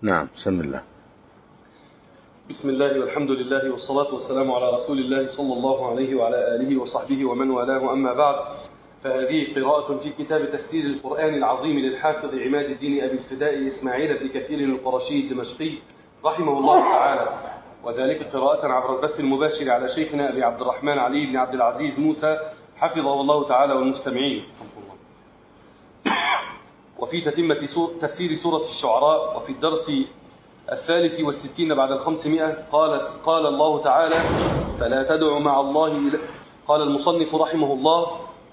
نعم، بسم الله. بسم الله والحمد لله والصلاة والسلام على رسول الله صلى الله عليه وعلى آله وصحبه ومن والاه، أما بعد، فهذه قراءة في كتاب تفسير القرآن العظيم للحافظ عماد الدين أبي الفداء إسماعيل بن كثير القرشي الدمشقي رحمه الله تعالى، وذلك قراءة عبر البث المباشر على شيخنا أبي عبد الرحمن علي بن عبد العزيز موسى حفظه الله تعالى والمستمعين. وفي تتمة تفسير سورة الشعراء، وفي الدرس 63 بعد 500 قال الله تعالى: فلا تدع مع الله قال المصنف رحمه الله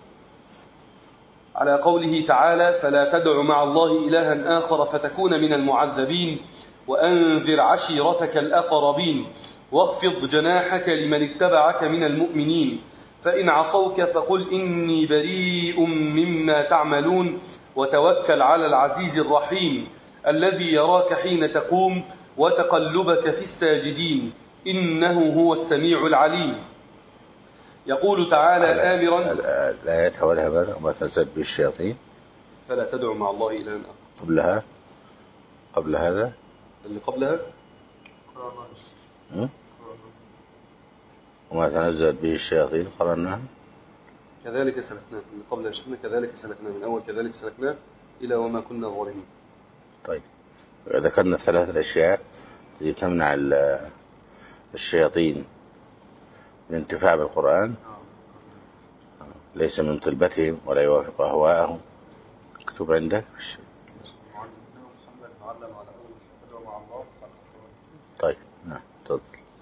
على قوله تعالى: فلا تدع مع الله إلها آخر فتكون من المعذبين، وأنذر عشيرتك الأقربين، واخفض جناحك لمن اتبعك من المؤمنين، فإن عصوك فقل إني بريء مما تعملون، وتوكل على العزيز الرحيم الذي يراك حين تقوم وتقلبك في الساجدين إنه هو السميع العليم. يقول تعالى آمرا الآيات حولها ماذا؟ وما تنزل به الشياطين، فلا تدعو مع الله إلها آخر. قبل هذا اللي قبلها وما تنزل به الشياطين قرأناها كذلك سلكناه. اللي قبلها شفنا كذلك سلكناه، من أول كذلك سلكناه إلى وما كنا ظالمين. طيب، ذكرنا الثلاث الأشياء التي تمنع الشياطين من انتفاع بالقرآن، ليس من طلبتهم ولا يوافق أهواءهم. اكتب عندك. طيب، نعم، تفضل.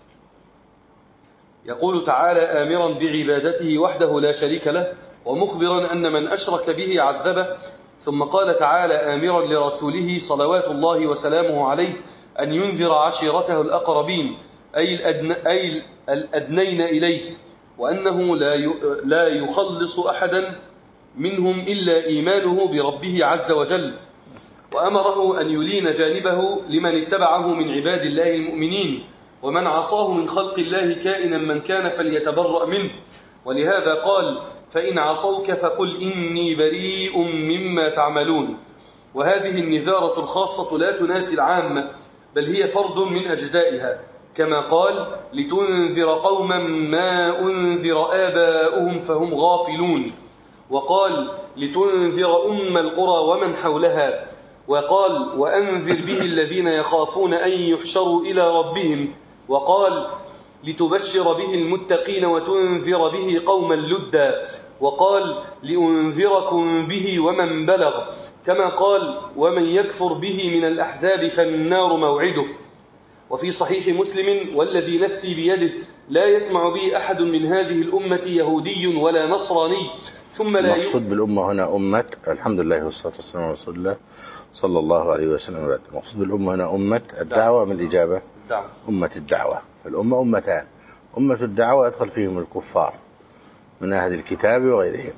يقول تعالى آمرا بعبادته وحده لا شريك له، ومخبرا أن من أشرك به عذبه. ثم قال تعالى آمرا لرسوله صلوات الله وسلامه عليه أن ينذر عشيرته الأقربين، أي الأدنين إليه، وأنه لا يخلص أحدا منهم إلا إيمانه بربه عز وجل، وأمره أن يلين جانبه لمن اتبعه من عباد الله المؤمنين، ومن عصاه من خلق الله كائنا من كان فليتبرأ منه. ولهذا قال: فإن عصوك فقل إني بريء مما تعملون. وهذه النذارة الخاصة لا تنافي العامة، بل هي فرد من أجزائها، كما قال: لتنذر قوما ما أنذر آباؤهم فهم غافلون. وقال: لتنذر أم القرى ومن حولها. وقال: وأنذر به الذين يخافون أن يحشروا إلى ربهم. وقال: لتبشر به المتقين وتنذر به قوما لدا. وقال: لأنذركم به ومن بلغ. كما قال: ومن يكفر به من الأحزاب فالنار موعده. وفي صحيح مسلم: والذي نفسي بيده لا يسمع بي أحد من هذه الأمة يهودي ولا نصراني ثم لا المقصود بالأمة هنا أمة، الحمد لله والصلاة والسلام على رسول الله صلى الله عليه وسلم. المقصود بالأمة هنا أمة الدعوة من الإجابة، أمة الدعوة. فالأمة أمتان: أمة الدعوة يدخل فيهم الكفار من أهل الكتاب وغيرهم،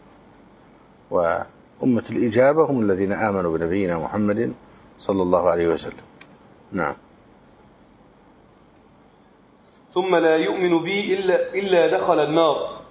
وأمة الإجابة هم الذين آمنوا بنبينا محمد صلى الله عليه وسلم. نعم. ثم لا يؤمن بي إلا دخل النار.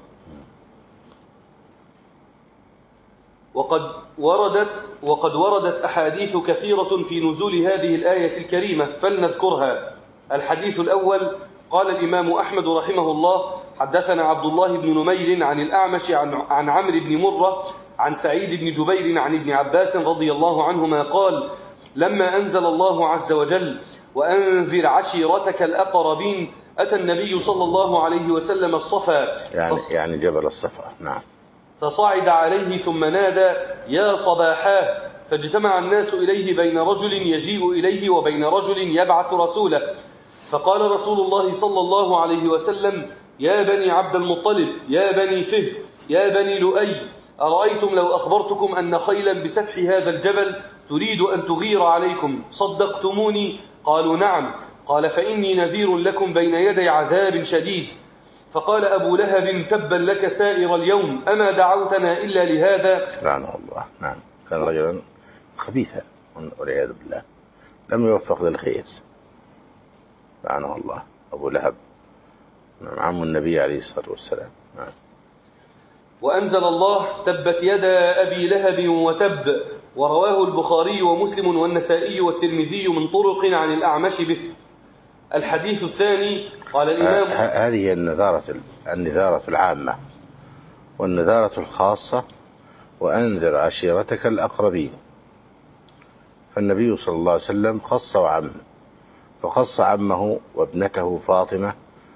وقد وردت أحاديث كثيرة في نزول هذه الآية الكريمة، فلنذكرها. الحديث الأول: قال الإمام أحمد رحمه الله: حدثنا عبد الله بن نمير عن الأعمش عن عمرو بن مرة عن سعيد بن جبير عن ابن عباس رضي الله عنهما قال: لما أنزل الله عز وجل وأنذر عشيرتك الأقربين، أتى النبي صلى الله عليه وسلم الصفا، يعني جبل الصفا. نعم. فصعد عليه ثم نادى: يا صباحاه، فاجتمع الناس إليه بين رجل يجيء إليه وبين رجل يبعث رسوله. فقال رسول الله صلى الله عليه وسلم: يا بني عبد المطلب، يا بني فهر، يا بني لؤي، أرأيتم لو أخبرتكم أن خيلا بسفح هذا الجبل تريد أن تغير عليكم صدقتموني؟ قالوا: نعم. قال: فإني نذير لكم بين يدي عذاب شديد. فقال أبو لهب: تبا لك سائر اليوم، أما دعوتنا إلا لهذا؟ لعنه الله. نعم، كان رجلا خبيثا والعياذ بالله، لم يوفق للخير، لعنه الله. أبو لهب عم النبي عليه الصلاة والسلام. نعم. وأنزل الله تبت يدا أبي لهب وتب، ورواه البخاري ومسلم والنسائي والترمذي من طرق عن الأعمش به. الحديث الثاني قال الإمام هذه النذارة العامة، والنذارة الخاصة وأنذر عشيرتك الأقربين. فالنبي صلى الله عليه وسلم خص وعم، فخص عمه وابنته فاطمة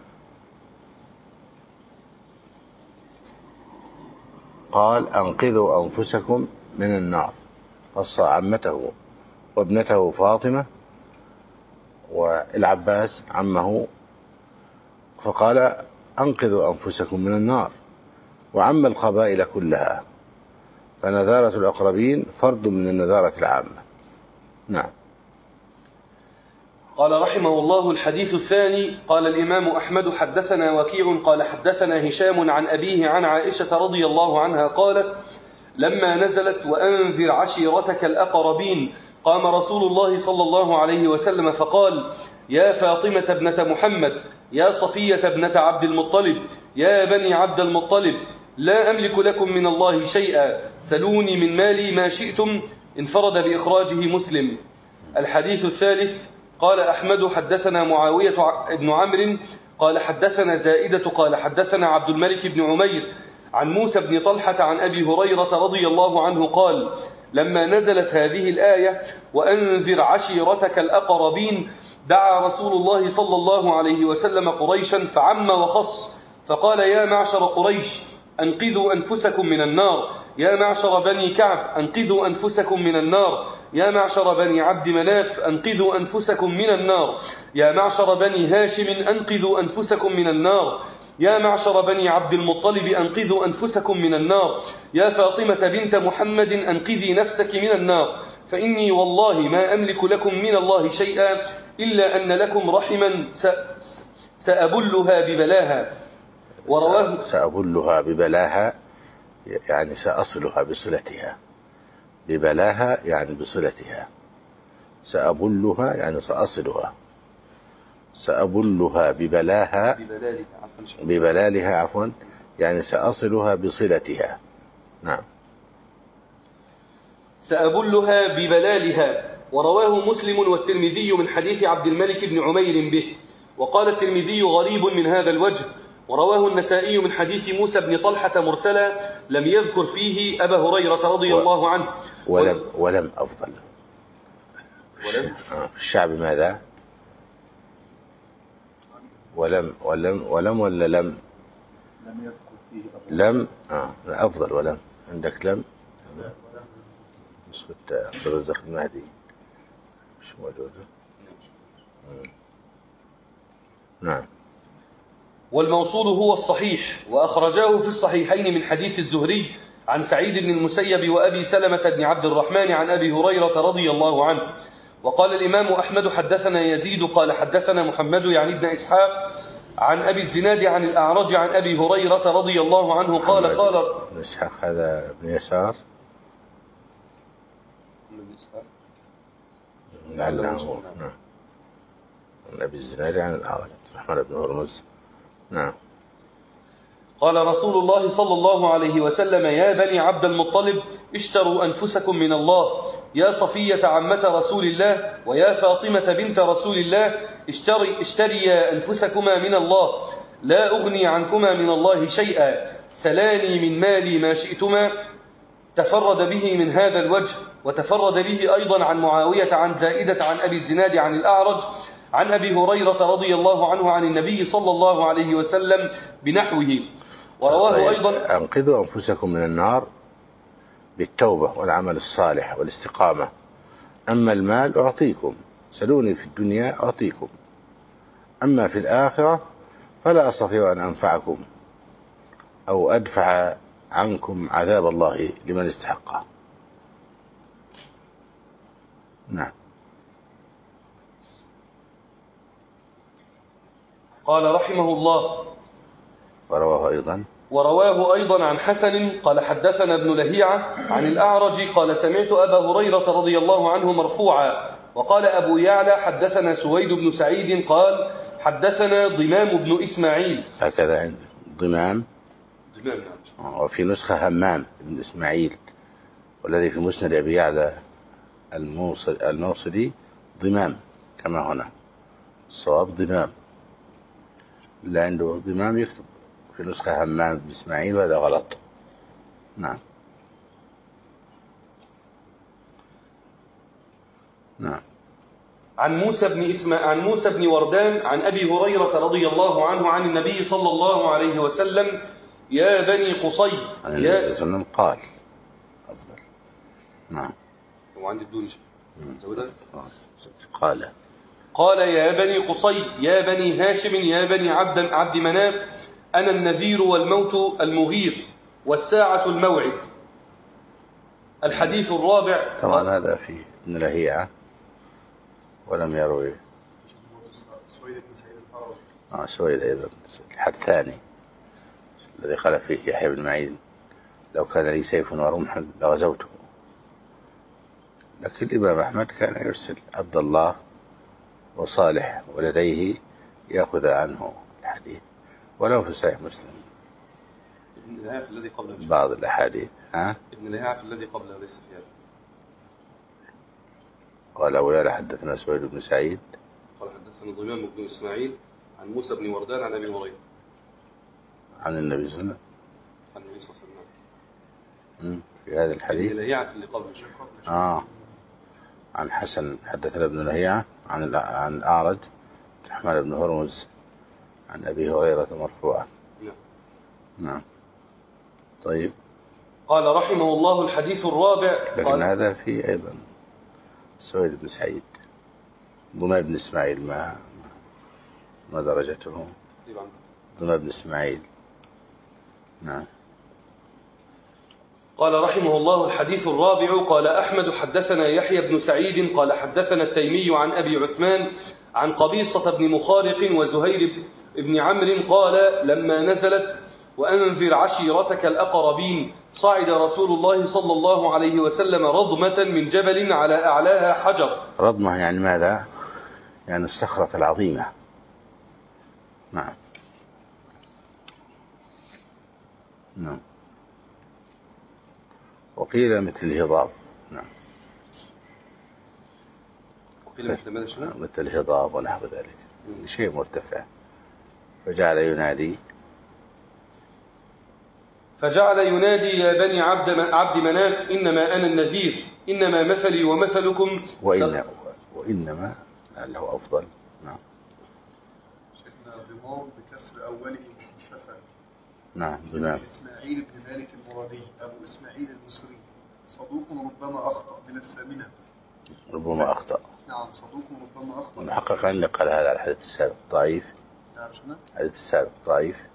قال أنقذوا أنفسكم من النار، خص عمته وابنته فاطمة والعباس عمه فقال أنقذوا أنفسكم من النار، وعم القبائل كلها، فنذارة الأقربين فرد من النذارة العامة. نعم. قال رحمه الله: الحديث الثاني قال الإمام أحمد حدثنا وكيع قال حدثنا هشام عن أبيه عن عائشة رضي الله عنها قالت: لما نزلت وأنذر عشيرتك الأقربين قام رسول الله صلى الله عليه وسلم فقال: يا فاطمة ابنة محمد، يا صفية ابنة عبد المطلب، يا بني عبد المطلب، لا أملك لكم من الله شيئا، سلوني من مالي ما شئتم. انفرد بإخراجه مسلم. الحديث الثالث قال أحمد حدثنا معاوية بن عمرو قال حدثنا زائدة قال حدثنا عبد الملك بن عمير عن موسى بن طلحة عن أبي هريرة رضي الله عنه قال: لما نزلت هذه الآية وأنذر عشيرتك الأقربين دعا رسول الله صلى الله عليه وسلم قريشا فعم وخص، فقال: يا معشر قريش أنقذوا أنفسكم من النار، يا معشر بني كعب أنقذوا أنفسكم من النار، يا معشر بني عبد مناف أنقذوا أنفسكم من النار، يا معشر بني هاشم أنقذوا أنفسكم من النار، يا معشر بني عبد المطلب أنقذوا أنفسكم من النار، يا فاطمة بنت محمد أنقذي نفسك من النار، فإني والله ما أملك لكم من الله شيئا إلا أن لكم رحما سأبلها ببلاها. ورواه سأبلها ببلاها يعني سأصلها بصلتها، ببلاها يعني بصلتها، سأبلها يعني سأصلها، سأبلها ببلاها ببلالها عفوا يعني سأصلها بصلتها. نعم. سأبلها ببلالها. ورواه مسلم والترمذي من حديث عبد الملك بن عمير به. وقال الترمذي غريب من هذا الوجه. ورواه النسائي من حديث موسى بن طلحة مرسلا لم يذكر فيه أبا هريرة رضي الله عنه. ولم أفضل في الشعب ماذا؟ ولم ولا لم يذكر فيه لم أفضل. ولم عندك لم مسكت عبد الرزاق المهدي مش موجودة. نعم. والموصول هو الصحيح، وأخرجاه في الصحيحين من حديث الزهري عن سعيد بن المسيب وأبي سلمة بن عبد الرحمن عن أبي هريرة رضي الله عنه. وقال الإمام أحمد حدثنا يزيد قال حدثنا محمد يعني ابن إسحاق عن أبي الزناد عن الأعرج عن أبي هريرة رضي الله عنه قال ابن إسحاق هذا ابن يسار لعله. نعم. عن أبي الزناد عن الأعرج الرحمن بن هرمز. نعم. قال رسول الله صلى الله عليه وسلم: يا بني عبد المطلب اشتروا أنفسكم من الله، يا صفية عمة رسول الله ويا فاطمة بنت رسول الله اشتريا أنفسكما من الله، لا أغني عنكما من الله شيئا، سلاني من مالي ما شئتما. تفرد به من هذا الوجه، وتفرد به أيضا عن معاوية عن زائدة عن أبي الزناد عن الأعرج عن أبي هريرة رضي الله عنه عن النبي صلى الله عليه وسلم بنحوه. ورواه أيضا: أنقذوا أنفسكم من النار بالتوبة والعمل الصالح والاستقامة، أما المال أعطيكم، سلوني في الدنيا أعطيكم، أما في الآخرة فلا أستطيع أن أنفعكم أو أدفع عنكم عذاب الله لمن استحقه. نعم. قال رحمه الله: ورواه أيضا عن حسن قال حدثنا ابن لهيعة عن الأعرج قال سمعت أبا هريرة رضي الله عنه مرفوعا. وقال أبو يعلى حدثنا سويد بن سعيد قال حدثنا ضمام بن إسماعيل. هكذا ضمام إدمام نعم. وفي نسخة همام بن إسماعيل، والذي في مسند أبي يعلى الموصلي ضمام كما هنا، الصواب ضمام، اللي عنده ضمام يكتب في نسخة همام بن إسماعيل، وهذا غلط. نعم نعم. عن موسى بن وردان عن أبي هريرة رضي الله عنه عن النبي صلى الله عليه وسلم: يا بني قصي. عن النبي صلى الله عليه وسلم قال أفضل. نعم. وعندي بدون شيء قال: يا بني قصي، يا بني هاشم، يا بني عبد مناف، أنا النذير والموت المغير والساعة الموعد. الحديث الرابع. طبعا هذا في ابن لهيعة ولم يروي سويد بن سعيد الحراري. سويد أيضا الثاني الذي قال فيه يحيى بن معين: لو كان لي سيف ورمح لغزوته. لكن الإمام أحمد كان يرسل عبد الله وصالح ولديه يأخذ عنه الحديث، ولو في صحيح مسلم ابن لهيعة في الذي قبله بعض الأحاديث. ابن لهيعة في الذي قبله ليس في هذا. قال أبو يعلى حدثنا سويد بن سعيد قال حدثنا ضمام بن إسماعيل عن موسى بن وردان عن أبي هريرة عن النبي صلى الله عليه وسلم، عن النبي صلى الله عليه وسلم في هذا الحديث. ابن لهيعة في اللي قبله. عن حسن حدثنا ابن لهيعة عن أعرج الرحمن بن هرمز عن أبي هريرة مرفوعا. نعم. طيب. قال رحمه الله: الحديث الرابع. لكن هذا في أيضا سويد بن سعيد، ضمام بن إسماعيل ما درجته؟ ضمام بن إسماعيل. نعم. قال رحمه الله: الحديث الرابع. قال أحمد: حدثنا يحيى بن سعيد قال حدثنا التيمي عن أبي عثمان عن قبيصة بن مخارق وزهير بن عمرو قال: لما نزلت وأنذر عشيرتك الأقربين صعد رسول الله صلى الله عليه وسلم رضمة من جبل على أعلاها حجر. رضمة يعني ماذا؟ يعني الصخرة العظيمة. نعم. نعم. وقيل مثل الهضاب. نعم. وقيل مثل ماذا شنو؟ مثل الهضاب ونحو ذلك، شيء مرتفع. فجعل ينادي: يا بني عبد مناف، إنما أنا النذير، إنما مثلي ومثلكم. وإنما لعله أفضل. نعم. شيخنا ضمام بكسر أوله مخففا. نعم. ضمام. إسماعيل بن مالك المرادي أبو إسماعيل المصري، صدوق ربما أخطأ، من الثامنة. ربما أخطأ. نعم، صدوق ربما أخطأ. المحقق عندي قال هذا الحديث السابق ضعيف. نعم شنو؟ الحديث السابق ضعيف.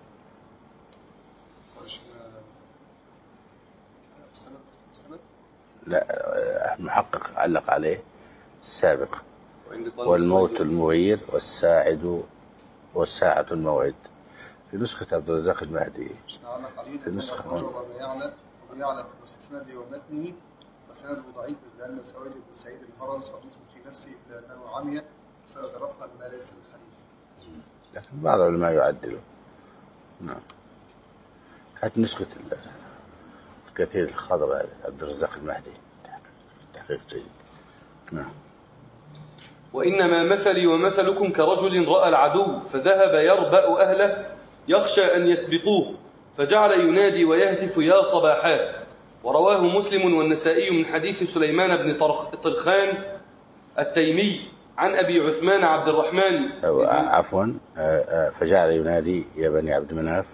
لا، المحقق علق عليه السابق: والموت المغير والساعة الموعد. في نسخة عبد الرزاق المهدي في نسخة ويعلى باستثناء ومتنه وسنده ضعيف، لأن سويد بن سعيد الهرمي صدوق في نفسه لأنه عمي سيتلقى ما ليس الحديث. لكن بعض العلماء يعدلوا. نعم. هات نسخة الكثير الخضر عبد الرزاق المهدي، تحقيق جيد. نعم. وإنما مثلي ومثلكم كرجل رأى العدو فذهب يربأ أهله يخشى أن يسبقوه، فجعل ينادي ويهتف: يا صباحا. ورواه مسلم والنسائي من حديث سليمان بن طرخان التيمي عن أبي عثمان عبد الرحمن. عفوا، فجعل ينادي: يا بني عبد مناف.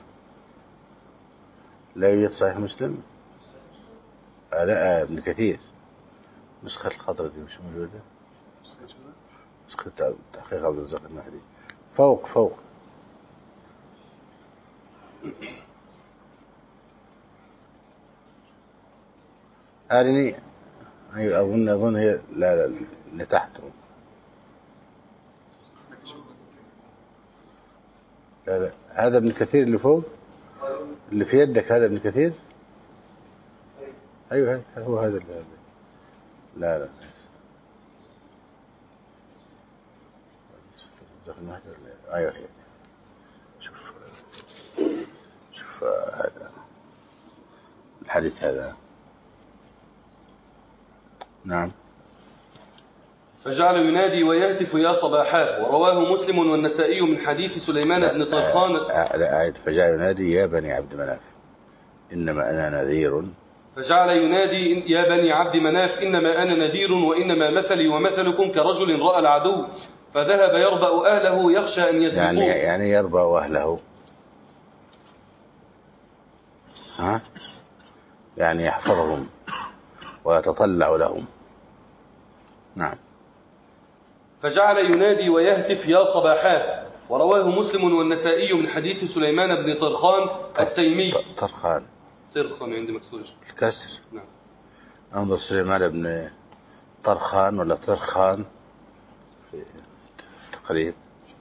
لا يوجد صحيح مسلم. لا، ابن كثير نسخة الخضر دي مش موجودة. نسخة تحقيق عبد الرزاق المهدي فوق أرني. أيوة، أظن هي لا اللي تحته. لا، هذا ابن كثير اللي فوق، اللي في يدك هذا ابن كثير. أيوة هو هذا اللي. لا أيوة هي. شوف نشوف هذا الحديث هذا. نعم. فجعل ينادي ويهتف يا صباحات، ورواه مسلم والنسائي من حديث سليمان بن طرخان. لا، فجعل ينادي يا بني عبد مناف إنما أنا نذير. فجعل ينادي يا بني عبد مناف إنما أنا نذير وإنما مثلي ومثلكم كرجل رأى العدو فذهب يربأ أهله يخشى أن يسبقوه. يعني يربأ أهله، ها؟ يعني يحفظهم ويتطلع لهم. نعم. فجعل ينادي ويهتف يا صباحات، ورواه مسلم والنسائي من حديث سليمان بن طرخان التيمي. طرخان عندي مكسور الكسر. نعم. انظر سليمان بن طرخان ولا طرخان في تقريب.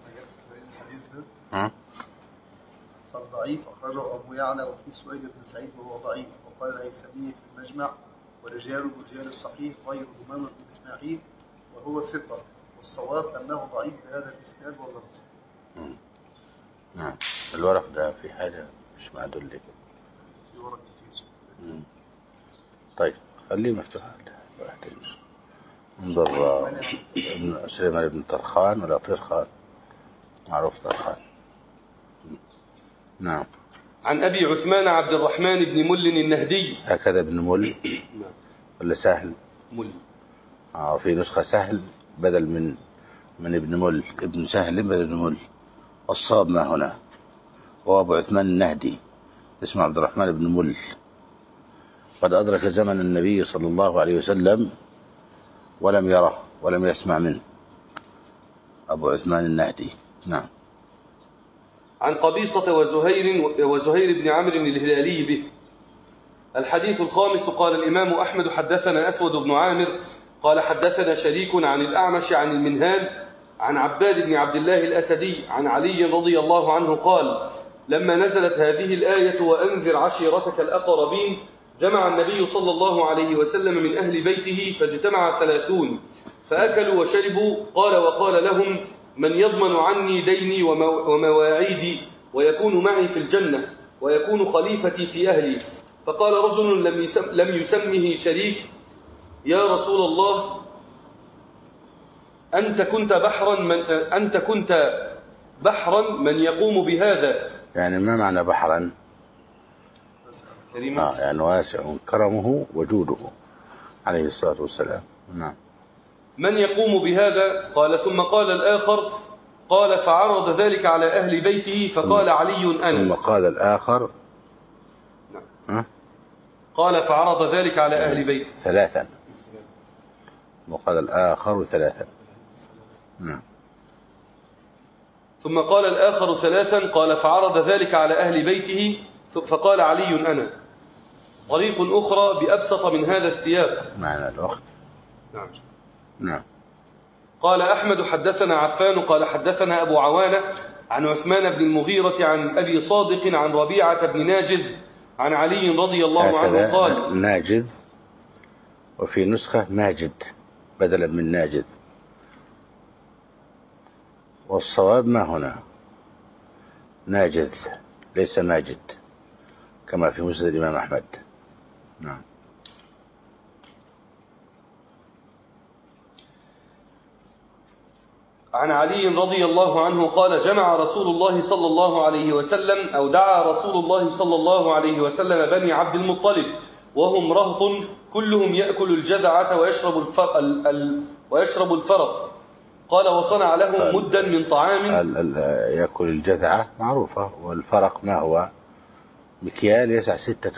ها؟ ضعيف أخرجه أبو يعلى وفي سويد بن سعيد وهو ضعيف، وقال الهيثمي في المجمع ورجاله رجال الصحيح غير ضمامة بن إسماعيل وهو ثقة، والصواب أنه ضعيف بهذا الإسناد واللفظ. نعم. الورق ده في حاجة مش معدول لك. في ورق كتير. طيب خليه مفتوح. انظر سليمان بن طرخان ولا طرخان، معروف طرخان. نعم. عن أبي عثمان عبد الرحمن بن مل النهدي. هكذا ابن مل ولا سهل؟ مل. في نسخة سهل بدل من ابن مل، ابن سهل بدل ابن مل، والصواب ما هنا. هو أبو عثمان النهدي اسمه عبد الرحمن بن مل، قد أدرك زمن النبي صلى الله عليه وسلم ولم يره ولم يسمع منه. أبو عثمان النهدي. نعم. عن قبيصة وزهير بن عمرو الهلالي به. الحديث الخامس. قال الإمام أحمد حدثنا أسود بن عامر قال حدثنا شريك عن الأعمش عن المنهال عن عباد بن عبد الله الأسدي عن علي رضي الله عنه قال لما نزلت هذه الآية وأنذر عشيرتك الأقربين جمع النبي صلى الله عليه وسلم من أهل بيته فاجتمع 30 فأكلوا وشربوا. قال وقال لهم من يضمن عني ديني ومواعيدي ويكون معي في الجنة ويكون خليفتي في أهلي. فقال رجل لم يسمه شريك يا رسول الله أنت كنت بحرا من يقوم بهذا. يعني ما معنى بحرا؟ يعني واسع كرمه وجوده عليه الصلاة والسلام. نعم. من يقوم بهذا؟ قال ثم قال الآخر قال فعرض ذلك على أهل بيته فقال علي أنا. ثم قال الآخر. نعم. قال فعرض ذلك على أهل بيته 3. وقال الآخر 3. نعم. ثم قال الآخر 3 قال فعرض ذلك على أهل بيته فقال علي أنا. طريق أخرى بأبسط من هذا السياق. معنى الوقت. نعم. نعم. قال أحمد حدثنا عفان قال حدثنا أبو عوانة عن عثمان بن المغيرة عن أبي صادق عن ربيعة بن ناجذ عن علي رضي الله عنه قال ناجذ، وفي نسخة ماجد بدلا من ناجذ، والصواب ما هنا ناجذ ليس ماجد كما في مسند الإمام أحمد. نعم. عن علي رضي الله عنه قال جمع رسول الله صلى الله عليه وسلم أو دعا رسول الله صلى الله عليه وسلم بني عبد المطلب وهم رهط كلهم يأكل الجذعة ويشرب الفرق. قال وصنع لهم مدا من طعام. يأكل الجذعة معروفة، والفرق ما هو؟ مكيال يسع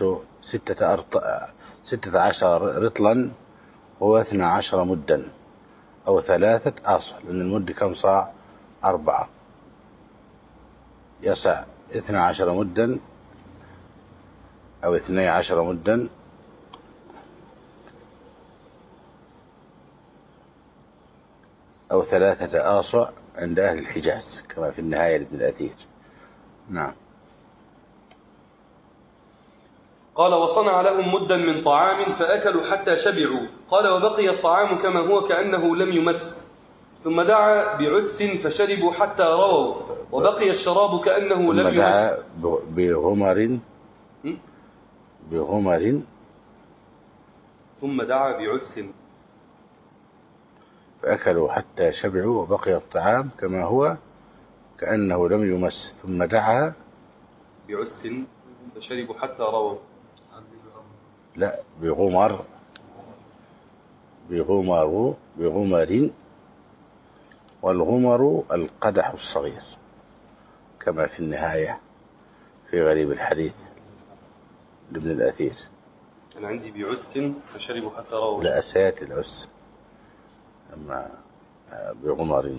16 رطلا هو 12 مدا أو 3 آصع، لأن المد كم صاع؟ 4. يسع 12 مدا أو 12 مدا أو 3 آصع عند أهل الحجاز كما في النهاية لابن الأثير. نعم. قال وصنع لهم مدا من طعام فأكلوا حتى شبعوا. قال وبقي الطعام كما هو كأنه لم يمس. ثم دعا بعس فشربوا حتى رووا وبقي الشراب كأنه لم يمس. ثم دعا بغمر بغمر ثم دعا بعس فأكلوا حتى شبعوا وبقي الطعام كما هو كأنه لم يمس، ثم دعا بعس فشربوا حتى رووا. لا، بغمر والغمر القدح الصغير كما في النهاية في غريب الحديث لابن الأثير. أنا عندي بعس فشربوا حتى رووا. لا، سيأتي العس، أما بغمر.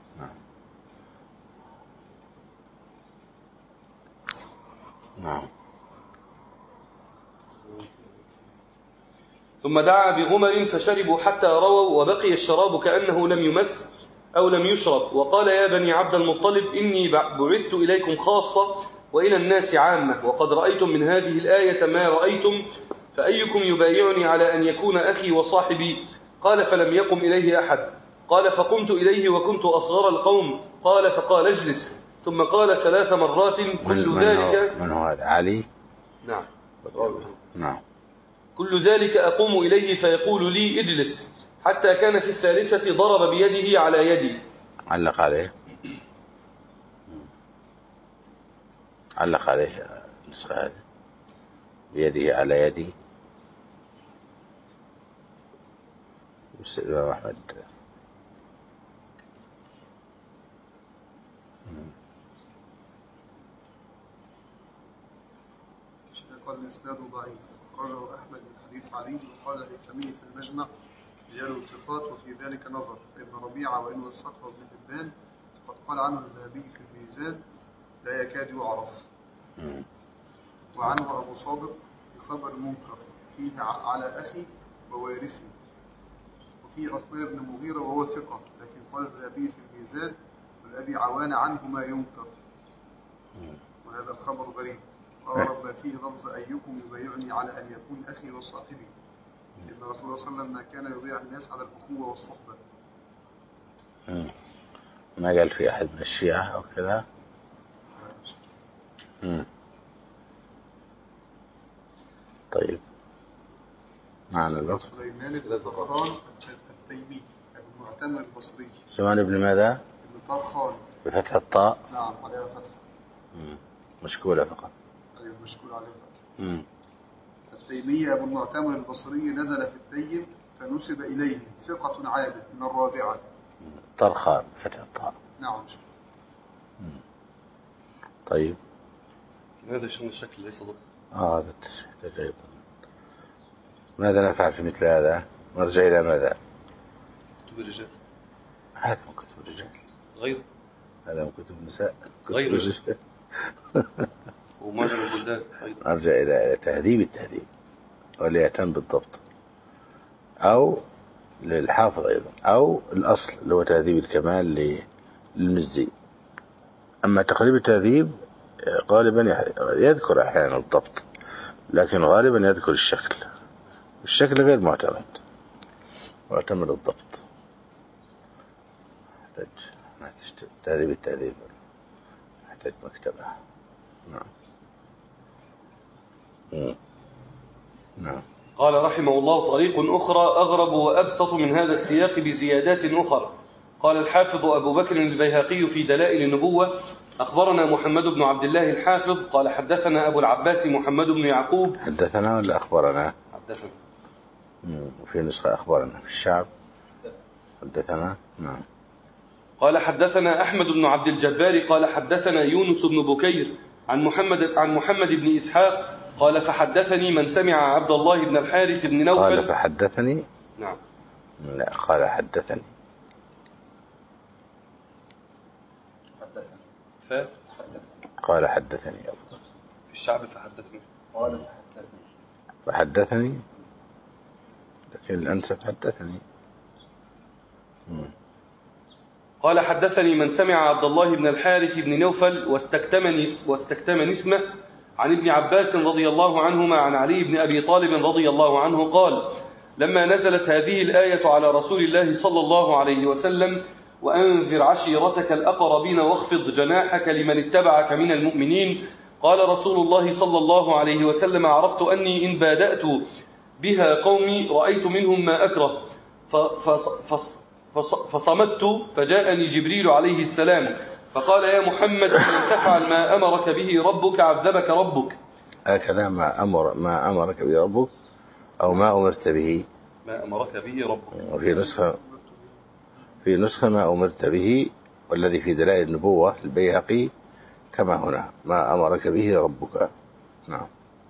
نعم. ثم دعا بغمر فشربوا حتى رووا وبقي الشراب كأنه لم يمس أو لم يشرب، وقال يا بني عبد المطلب إني بعثت إليكم خاصة وإلى الناس عامة، وقد رأيتم من هذه الآية ما رأيتم، فأيكم يبايعني على أن يكون أخي وصاحبي؟ قال فلم يقم إليه أحد. قال فقمت إليه وكنت أصغر القوم. قال فقال اجلس، ثم قال 3 مرات كل ذلك. من هو هذا؟ علي؟ نعم. نعم. كل ذلك أقوم إليه فيقول لي اجلس، حتى كان في الثالثة ضرب بيده على يدي. علق عليه النسخة هذه بيده على يدي. الإمام أحمد. قال الإسناد ضعيف، أخرجه أحمد من حديث علي، وقال الهيثمي في المجمع رجاله الثقات وفي ذلك نظر، فإن ربيعة وإن وثقه ابن حبان فقد قال عنه الذهبي في الميزان لا يكاد يعرف. وعنه أبو صادق بخبر منكر فيه على أخي ووارثي، وفيه عثمان بن مغيرة وهو ثقة، لكن قال الذهبي في الميزان والأبي عوان عنه ما ينكر، وهذا الخبر غريب. أغرب ما فيه لفظ أيكم يبايعني على أن يكون أخي وصاحبي، إن رسول الله صلى الله عليه وسلم ما كان يبايع الناس على الأخوة والصحبة. ما قال في أحد من الشيعة أو كذا. طيب، معنى اللفظ سليمان بن طرخان التيمي أبو المعتمر البصري. سليمان بن ماذا؟ بن طرخان بفتح الطاء. نعم، عليها فتح. مشكولة فقط. أيوة، مشكول عليها فتح. التيمي أبو المعتمر البصري نزل في التيم فنسب إليه، ثقة عابد من الرابعة. طرخان فتح الطاء. نعم. طيب، هذا شنو الشكل ليس ضبط. هذا التشريح أيضا. ماذا نفعل في مثل هذا؟ نرجع إلى ماذا؟ كتب الرجال. هذا من كتب الرجال. غير هذا من كتب النساء. غير ومعجم البلدان أيضا. نرجع إلى تهذيب التهذيب وليهتم بالضبط، أو للحافظ أيضا، أو الأصل اللي هو تهذيب الكمال للمزي. أما تقريب التهذيب غالبا يذكر أحيانا الضبط، لكن غالبا يذكر الشكل. الشكل غير معتمد الضبط. نحتاج تهذيب التهذيب، نحتاج مكتبة. نعم. قال رحمه الله طريق أخرى أغرب وأبسط من هذا السياق بزيادات أخرى. قال الحافظ أبو بكر البيهقي في دلائل النبوة أخبرنا محمد بن عبد الله الحافظ قال حدثنا أبو العباس محمد بن يعقوب. حدثنا ولا أخبرنا؟ حدثنا. وفي نسخة أخبرنا في الشعب. حدثنا. نعم. قال حدثنا أحمد بن عبد الجبار قال حدثنا يونس بن بكير عن محمد بن إسحاق قال فحدثني من سمع عبد الله بن الحارث بن نوفل. قال فحدثني. نعم. لا، قال حدثني. قال حدثني أفضل. في الشعب فحدثني. قال فحدثني، لكن الأنسب حدثني. قال حدثني من سمع عبد الله بن الحارث بن نوفل واستكتمن اسمه عن ابن عباس رضي الله عنهما عن علي بن أبي طالب رضي الله عنه قال لما نزلت هذه الآية على رسول الله صلى الله عليه وسلم وأنذر عشيرتك الأقربين واخفض جناحك لمن اتبعك من المؤمنين قال رسول الله صلى الله عليه وسلم: عرفت أني إن بادأت بها قومي رأيت منهم ما أكره فصمت، فجاءني جبريل عليه السلام فقال: يا محمد، إن تفعل ما أمرك به ربك عذبك ربك. هكذا ما أمرك به ربك، أو ما أمرت به. ما أمرك به ربك. في نسخة ما أمرت به، والذي في دلائل النبوة البيهقي كما هنا: ما أمرك به ربك. نعم.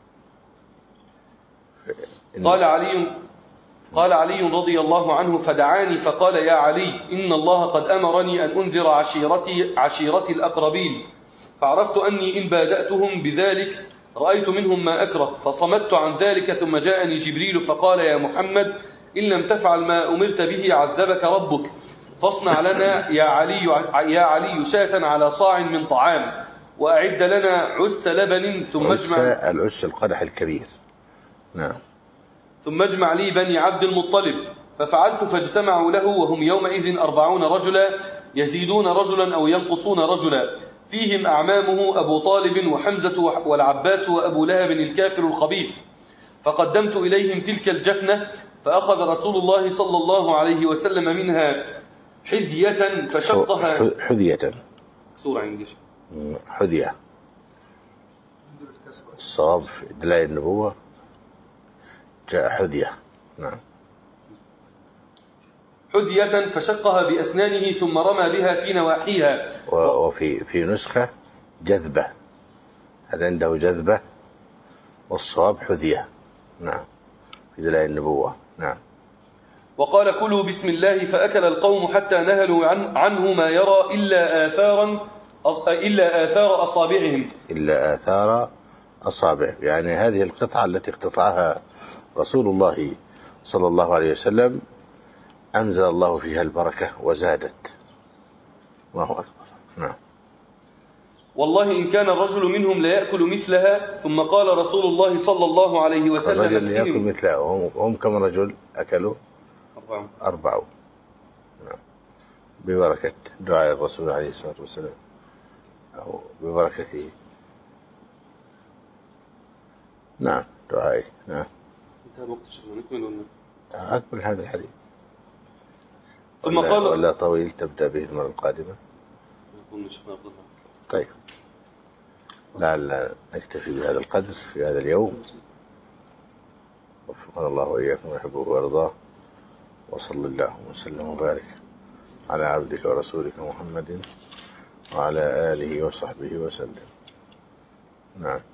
قال علي رضي الله عنه: فدعاني فقال: يا علي، إن الله قد أمرني أن أنذر عشيرتي الأقربين، فعرفت أني إن بادأتهم بذلك رأيت منهم ما أكره، فصمت عن ذلك، ثم جاءني جبريل فقال: يا محمد، إن لم تفعل ما أمرت به عذبك ربك، فاصنع لنا يا علي شاة على صاع من طعام، وأعد لنا عس لبن، ثم العس القدح الكبير. نعم. ثم اجمع لي بني عبد المطلب. ففعلت، فاجتمعوا له، وهم يومئذ 40 رجلا، يزيدون رجلا أو ينقصون رجلا، فيهم أعمامه أبو طالب وحمزة والعباس وأبو لهب الكافر الخبيث. فقدمت إليهم تلك الجفنة، فأخذ رسول الله صلى الله عليه وسلم منها حذية فشقها. حذية سورة إنجليش. حذية. الصواب في دلائل النبوة جاء حذية. نعم. حذية فشقها بأسنانه، ثم رمى بها في نواحيها. وفي نسخة جذبة، هذا عنده جذبة، والصواب حذية. نعم، في دلائل النبوة. نعم. وقال: كلوا بسم الله، فأكل القوم حتى نهلوا عنه ما يرى إلا آثار أصابعهم. إلا آثار أصابع، يعني هذه القطعة التي اقتطعها رسول الله صلى الله عليه وسلم أنزل الله فيها البركة وزادت. الله أكبر. نعم. والله إن كان الرجل منهم ليأكل مثلها. ثم قال رسول الله صلى الله عليه وسلم: الرجل يأكل مثلها. هم كم رجل أكلوا؟ 4. نعم. ببركة دعاء الرسول عليه الصلاة والسلام، أو ببركته. نعم، دعائي. نعم. أكمل هذا الحديث. ثم قال: ولا طويل تبدأ به المرة القادمة. طيب، لعل نكتفي بهذا القدر في هذا اليوم. وفقنا الله وإياكم ويحبه ويرضاه، وصلى الله وسلم وبارك على عبدك ورسولك محمد وعلى آله وصحبه وسلم. نعم.